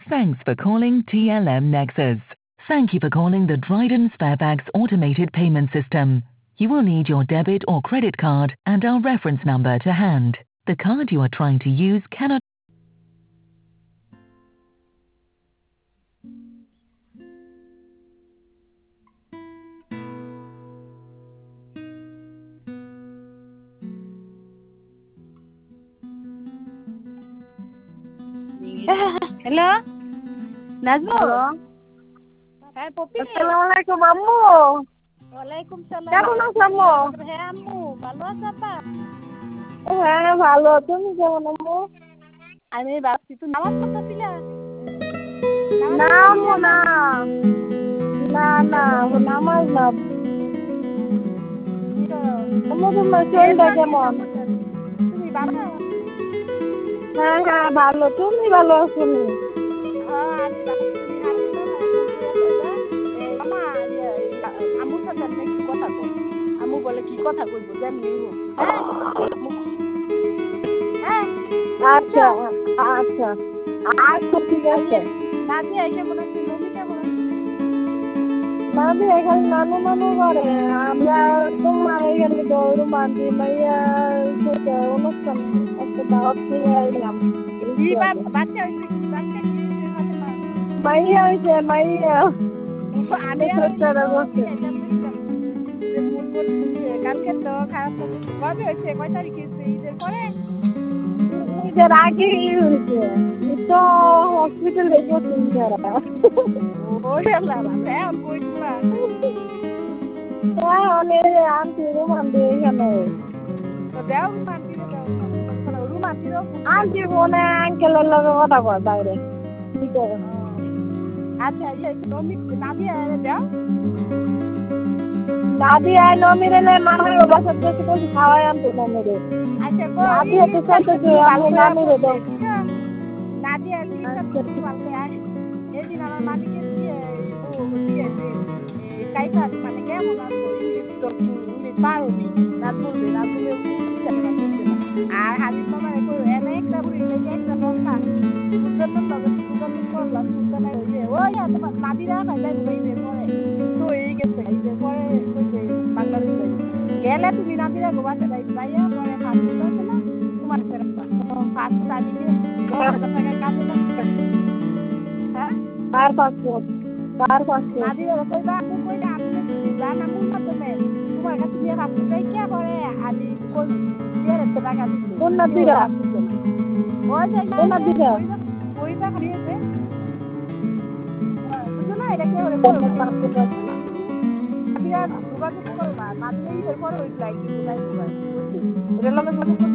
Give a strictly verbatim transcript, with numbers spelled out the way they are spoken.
Thanks for calling T L M Nexus. Thank you for calling the Dryden Sparebags automated payment system. You will need your debit or credit card and our reference number to hand. The card you are trying to use cannot. Hello Nazmul. Hello, হ্যাঁ পপি। আসসালামু আলাইকুম আম্মু। ওয়ালাইকুম সালাম। কেমন আছো আম্মু? হ্যাঁ আম্মু ভালো আছো আপা? হ্যাঁ ভালো, তুমি কেমন আম্মু? আমি ভাবছি তুমি নামাজ পড়তেছিলা? না আম্মু না, না না নামাজ না। আম্মু তোমার শরীরটা কেমন? তুমি ভালো? হ্যাঁ হ্যাঁ ভালো, তুমি ভালো আছো নি? হ্যাঁ আমি ভালো। তুমি আর মামা আম্মুর সাথে একটু কথা কই। আম্মু বলে কি কথা কইব যেমনি হোক। হ্যাঁ আচ্ছা আচ্ছা আচ্ছা ঠিক আছে। নাদিয়া কেমন আছে? নবী কেমন আছে? নাবি এখানে নানু নানু করে, আমরা তোমার এখানে দৌড় মাঝি মাইয়া অনুষ্ঠান একটা দাওয়াত নিয়ে আইলাম। কি বাচ্চা হয়েছে? কি বাচ্চা কি মাইয়া হয়েছে মাইয়া। আমি কালকে তো খারাপ কবে হয়েছে? কয় তারিখ হয়েছে? ঈদের পরে? ঈদের আগে হয়েছে তো হসপিটাল লেগে যারা অনেক আনছি রুমান্দি এখানে আনছি মনে আঙ্কেলের লগে কথা কয় বাইরে। আচ্ছা দাদি আই নমিরে মামার বাসার থেকে কিছু খাওয়াই আনতো নমিরে। আচ্ছা দাদি একটু চাইতেছে আমি নামিরে দেব। নাদিয়া এদিন আমার মালিকে দিয়ে দিয়েছে কাইটা মানে কেমন আছো পারবি রাত বলবে রাত বলে আর হাজির মামারে করো এনে একটা বুড়ি লেগে একটা লঙ্কা সুন্দর লগে সুন্দর করলাম সুন্দর হয়েছে ওই তোমার নাদিরা খাইলাই ঈদের পরে তো এই গেছে ঈদের পরে বাংলাদেশ গেলে তুমি নাদিরা গোবাতে যাইয়া পরে ফার্স্ট আছে না তোমার ফার্স্ট তারিখে দশ হাজার টাকা কাজে লাগবে। হ্যাঁ কার পাসপোর্ট কার পাসপোর্ট নাদিরা কইবা আমি কইলে আমি জান আমি মাধ্যমে তোমার কাছে দিয়ে পাসপোর্ট কে পরে আমি কোন দিয়ে টাকা দিচ্ছি কোন নাদিরা ওই যে কোন নাদিরা ওই টাকা দিয়েছে বুঝছো না এটা কে হলে পাসপোর্ট আছে নাদিরা যোগাযোগ করবা নাদিরা ঈদের পরে ওই লাইক কিন্তু লাইক এটা লগে যোগাযোগ